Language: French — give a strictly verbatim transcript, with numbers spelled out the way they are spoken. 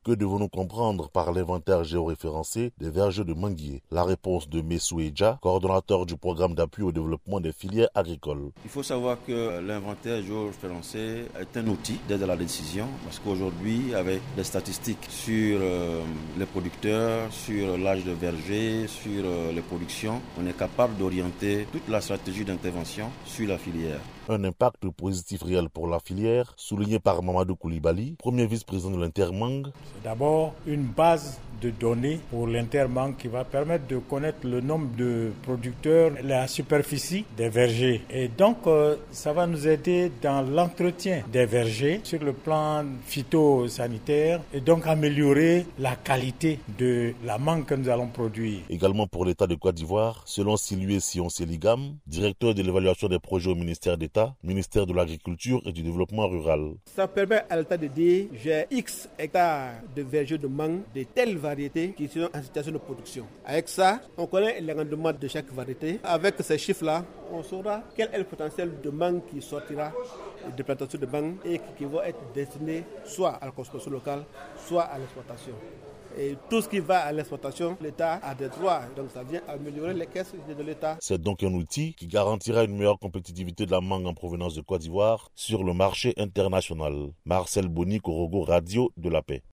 Que devons-nous comprendre par l'inventaire géoréférencé des vergers de manguiers? La réponse de Messou Eja, coordonnateur du programme d'appui au développement des filières agricoles. Il faut savoir que l'inventaire géoréférencé est un outil d'aide à la décision parce qu'aujourd'hui, avec des statistiques sur euh, les producteurs, sur l'âge de verger, sur euh, les productions, on est capable d'orienter toute la stratégie d'intervention sur la filière. Un impact positif réel pour la filière, souligné par Mamadou Koulibaly, premier vice-président de l'Intermang. C'est d'abord une base de données pour l'Intermang qui va permettre de connaître le nombre de producteurs, la superficie des vergers. Et donc, euh, ça va nous aider dans l'entretien des vergers sur le plan phytosanitaire et donc améliorer la qualité de la mangue que nous allons produire. Également pour l'État de Côte d'Ivoire, selon Silué Sion Seligam, directeur de l'évaluation des projets au ministère d'État, ministère de l'Agriculture et du Développement rural. Ça permet à l'État de dire j'ai X hectares de vergers de mangue de telle variété qui sont en situation de production. Avec ça, on connaît les rendements de chaque variété. Avec ces chiffres-là, on saura quel est le potentiel de mangue qui sortira de plantations de mangue et qui vont être destinées soit à la consommation locale, soit à l'exportation. Et tout ce qui va à l'exportation, l'État a des droits. Donc ça vient améliorer les caisses de l'État. C'est donc un outil qui garantira une meilleure compétitivité de la mangue en provenance de Côte d'Ivoire sur le marché international. Marcel Boni, Korogo, Radio de la Paix.